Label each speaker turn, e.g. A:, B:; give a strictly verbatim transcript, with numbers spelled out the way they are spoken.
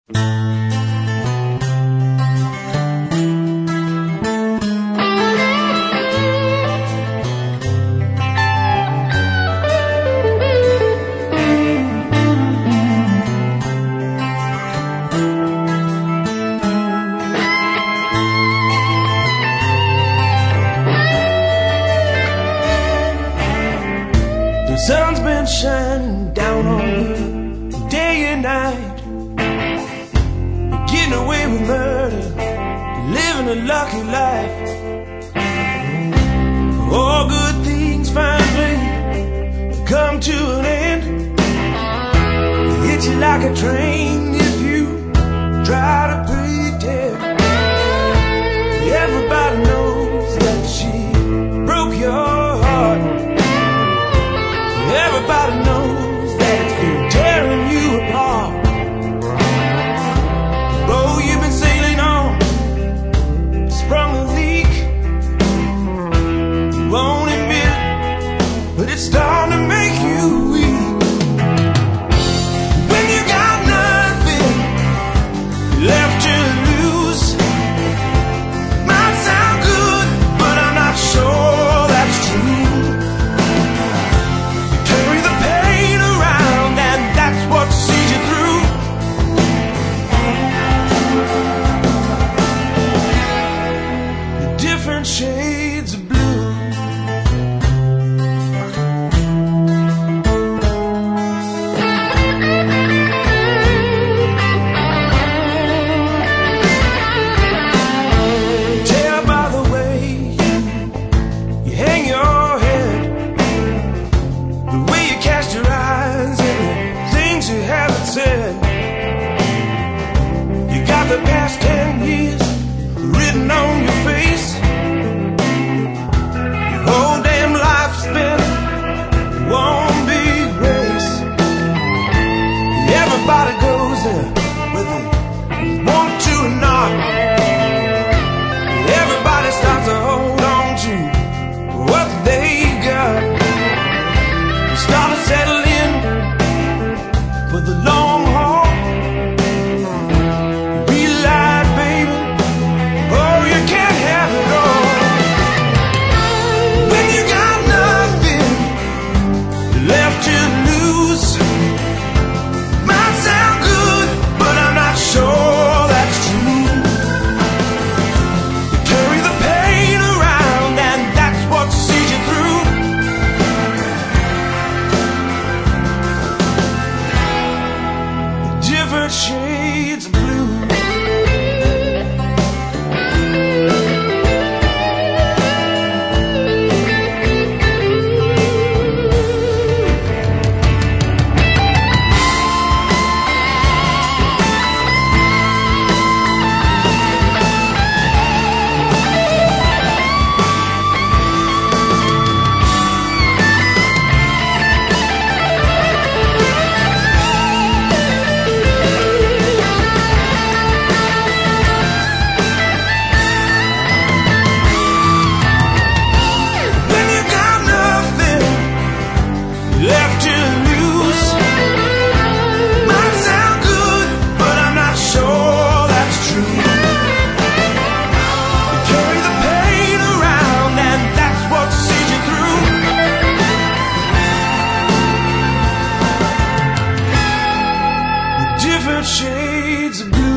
A: The sun's been shining down on me day and night, getting away with murder, living a lucky life. All good things finally come to an end. They hit you like a train if you try to pretend. Everybody knows that she broke your heart. Everybody knows that it's been tearing you apart. Oh, you've been sailing on, sprung a leak. You won't admit it, but it's starting to make you weak. When you got nothing left to lose, might sound good, but I'm not sure that's true. What sees you through? The different shades of blue. Tell by the way you, you hang your head, the way you cast your eyes and you haven't said. You got the past ten years written on your face. Your whole damn life spent in one big race. Everybody goes there whether they want to or not. Everybody starts to hold on to what they got. You start to settle in for the long haul. You realize, baby, oh, you can't have it all. When you got nothing left to lose, might sound good, but I'm not sure that's true. You carry the pain around, and that's what sees you through. Different shades of blue. Left to lose, might sound good, but I'm not sure that's true. You carry the pain around, and that's what sees you through. The different shades of blue.